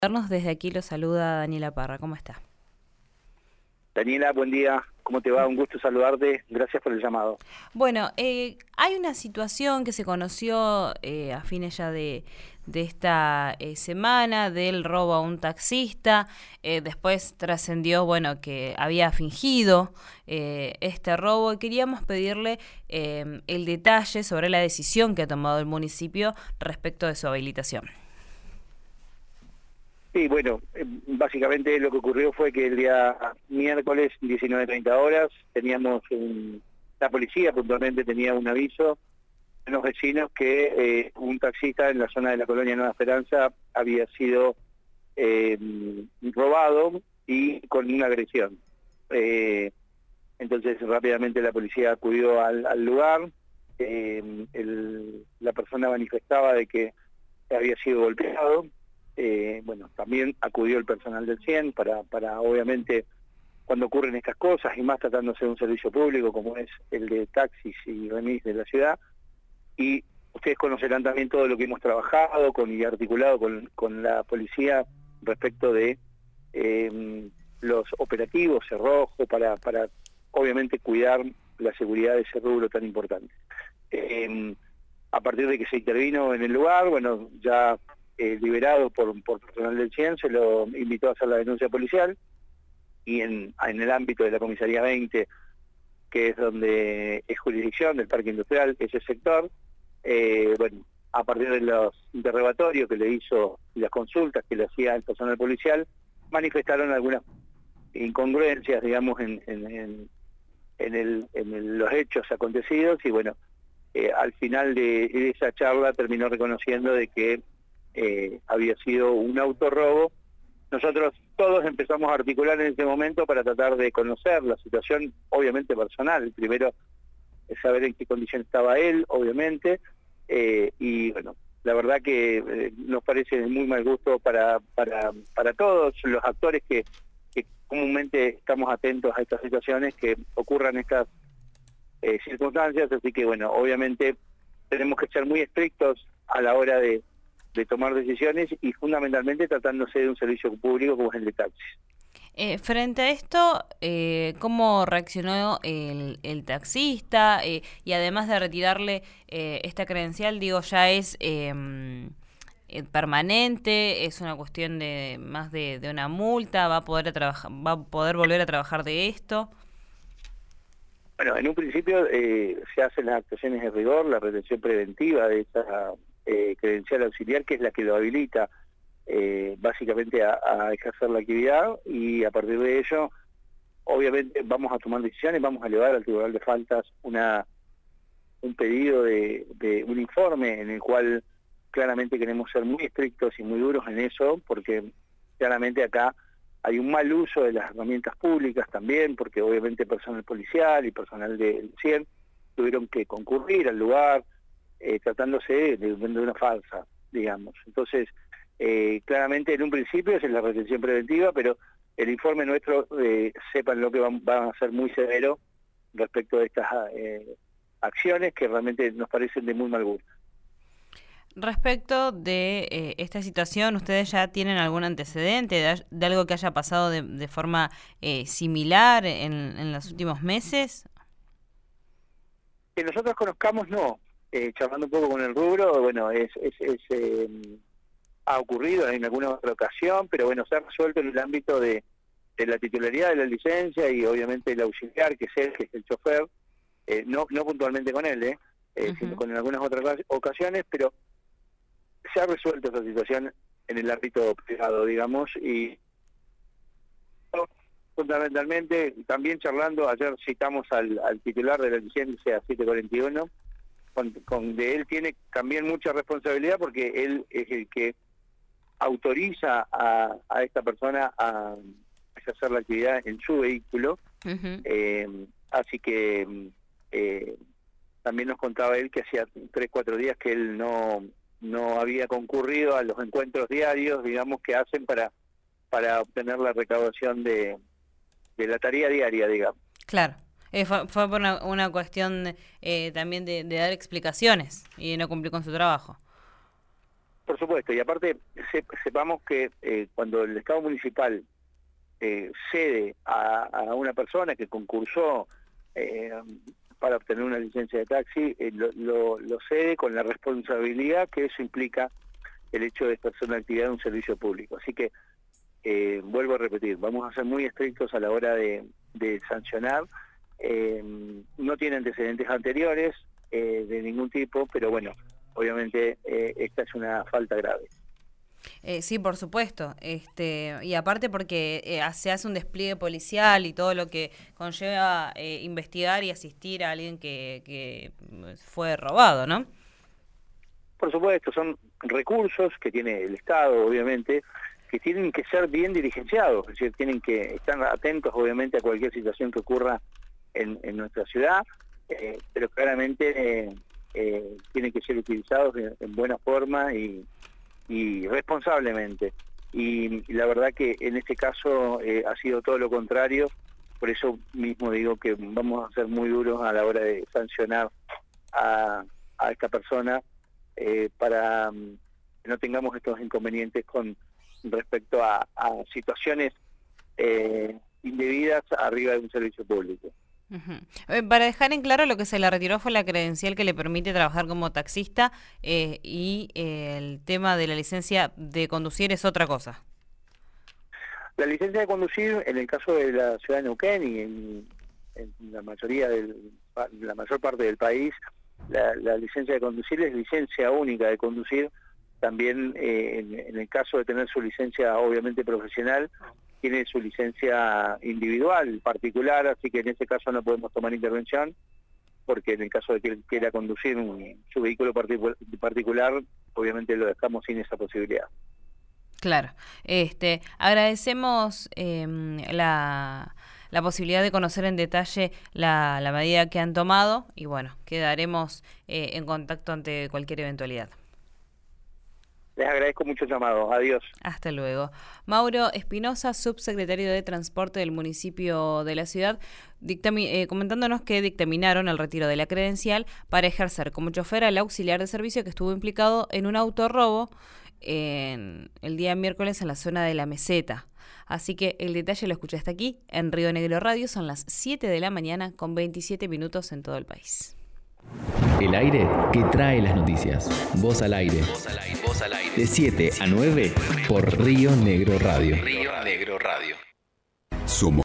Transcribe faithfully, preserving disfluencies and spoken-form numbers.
Desde aquí lo saluda Daniela Parra. ¿Cómo está? Daniela, buen día. ¿Cómo te va? Un gusto saludarte. Gracias por el llamado. Bueno, eh, hay una situación que se conoció eh, a fines ya de, de esta eh, semana del robo a un taxista. Eh, después trascendió, bueno, que había fingido eh, este robo y queríamos pedirle eh, el detalle sobre la decisión que ha tomado el municipio respecto de su habilitación. Sí, bueno, eh, básicamente lo que ocurrió fue que el día miércoles, diecinueve treinta horas, teníamos un, la policía puntualmente tenía un aviso de los vecinos que eh, un taxista en la zona de la colonia Nueva Esperanza había sido eh, robado y con una agresión. Eh, entonces rápidamente la policía acudió al, al lugar, eh, el, la persona manifestaba de que había sido golpeado. Eh, bueno, también acudió el personal del cien para, para obviamente, cuando ocurren estas cosas, y más tratándose de un servicio público como es el de taxis y remis de la ciudad, y ustedes conocerán también todo lo que hemos trabajado con y articulado con, con la policía respecto de eh, los operativos cerrojo para, para obviamente cuidar la seguridad de ese rubro tan importante. Eh, a partir de que se intervino en el lugar, bueno, ya Eh, liberado por, por personal del cien, se lo invitó a hacer la denuncia policial, y en, en el ámbito de la comisaría veinte, que es donde es jurisdicción del parque industrial, ese sector, eh, bueno, a partir de los interrogatorios que le hizo y las consultas que le hacía el personal policial, manifestaron algunas incongruencias, digamos, en, en, en, en, el, en el, los hechos acontecidos, y bueno, eh, al final de, de esa charla terminó reconociendo de que Eh, había sido un autorrobo. Nosotros todos empezamos a articular en ese momento para tratar de conocer la situación, obviamente personal. Primero, saber en qué condición estaba él, obviamente, eh, y bueno, la verdad que eh, nos parece de muy mal gusto para, para, para todos los actores que, que comúnmente estamos atentos a estas situaciones, que ocurran estas eh, circunstancias, así que bueno, obviamente tenemos que ser muy estrictos a la hora de de tomar decisiones, y fundamentalmente tratándose de un servicio público como es el de taxis. Eh, frente a esto, eh, ¿cómo reaccionó el, el taxista? Eh, y además de retirarle eh, esta credencial, digo, ya es eh, eh, permanente, es una cuestión de más de, de una multa, va a poder a trabajar, va a poder volver a trabajar de esto. Bueno, en un principio eh, se hacen las actuaciones de rigor, la retención preventiva de esa eh, credencial auxiliar, que es la que lo habilita eh, básicamente a, a ejercer la actividad, y a partir de ello, obviamente vamos a tomar decisiones, vamos a elevar al Tribunal de Faltas una un pedido de, de un informe en el cual claramente queremos ser muy estrictos y muy duros en eso, porque claramente acá hay un mal uso de las herramientas públicas también, porque obviamente personal policial y personal del cien tuvieron que concurrir al lugar, eh, tratándose de, de una falsa, digamos. Entonces, eh, claramente en un principio es la retención preventiva, pero el informe nuestro, eh, sepan lo que van, van a ser muy severo respecto de estas eh, acciones que realmente nos parecen de muy mal gusto. Respecto de eh, esta situación, ¿ustedes ya tienen algún antecedente de, de algo que haya pasado de, de forma eh, similar en, en los últimos meses? Que nosotros conozcamos, no. Eh, charlando un poco con el rubro, bueno, es, es, es eh, ha ocurrido en alguna otra ocasión, pero bueno, se ha resuelto en el ámbito de, de la titularidad de la licencia y obviamente el auxiliar, que es él, que es el chofer, eh, no, no puntualmente con él, eh, eh, uh-huh. sino con algunas otras ocasiones, pero se ha resuelto esa situación en el ámbito privado, digamos, y fundamentalmente, también charlando, ayer citamos al, al titular de la licencia siete cuarenta y uno, con, con de él tiene también mucha responsabilidad, porque él es el que autoriza a, a esta persona a ejercer la actividad en su vehículo, uh-huh. eh, así que eh, también nos contaba él que hacía tres, cuatro días que él no, no había concurrido a los encuentros diarios, digamos, que hacen para, para obtener la recaudación de, de la tarea diaria, digamos. Claro. Eh, fue, fue por una, una cuestión eh, también de, de dar explicaciones y de no cumplir con su trabajo. Por supuesto, y aparte se, sepamos que eh, cuando el Estado municipal eh, cede a, a una persona que concursó eh, para obtener una licencia de taxi, eh, lo, lo, lo cede con la responsabilidad que eso implica el hecho de ejercer una actividad de un servicio público. Así que, eh, vuelvo a repetir, vamos a ser muy estrictos a la hora de, de sancionar. Eh, no tiene antecedentes anteriores eh, de ningún tipo, pero bueno, obviamente eh, esta es una falta grave. Eh, sí, por supuesto. Este, y aparte porque eh, se hace un despliegue policial y todo lo que conlleva eh, investigar y asistir a alguien que, que fue robado, ¿no? Por supuesto, son recursos que tiene el Estado, obviamente, que tienen que ser bien dirigenciados, es decir, tienen que estar atentos, obviamente, a cualquier situación que ocurra en, en nuestra ciudad, eh, pero claramente eh, eh, tienen que ser utilizados en, en buena forma y y responsablemente, y, y la verdad que en este caso eh, ha sido todo lo contrario. Por eso mismo digo que vamos a ser muy duros a la hora de sancionar a, a esta persona eh, para um, que no tengamos estos inconvenientes con respecto a, a situaciones eh, indebidas arriba de un servicio público. Uh-huh. Para dejar en claro, lo que se le retiró fue la credencial que le permite trabajar como taxista eh, y eh, el tema de la licencia de conducir es otra cosa. La licencia de conducir, en el caso de la ciudad de Neuquén y en, en la mayoría del, la mayor parte del país, la, la licencia de conducir es licencia única de conducir. También eh, en, en el caso de tener su licencia obviamente profesional, tiene su licencia individual, particular, así que en ese caso no podemos tomar intervención, porque en el caso de que él quiera conducir un, su vehículo particular, particular, obviamente lo dejamos sin esa posibilidad. Claro. Este, agradecemos eh, la, la posibilidad de conocer en detalle la, la medida que han tomado y bueno, quedaremos eh, en contacto ante cualquier eventualidad. Les agradezco mucho el llamado. Adiós. Hasta luego. Mauro Espinosa, subsecretario de Transporte del municipio de la ciudad, dictami- eh, comentándonos que dictaminaron el retiro de la credencial para ejercer como chofer al auxiliar de servicio que estuvo implicado en un autorrobo en el día miércoles en la zona de La Meseta. Así que el detalle lo escuché hasta aquí, en Río Negro Radio. Son las siete de la mañana con veintisiete minutos en todo el país. El aire que trae las noticias. Voz al aire. Voz al aire. Voz al aire. De siete a nueve por Río Negro Radio. Río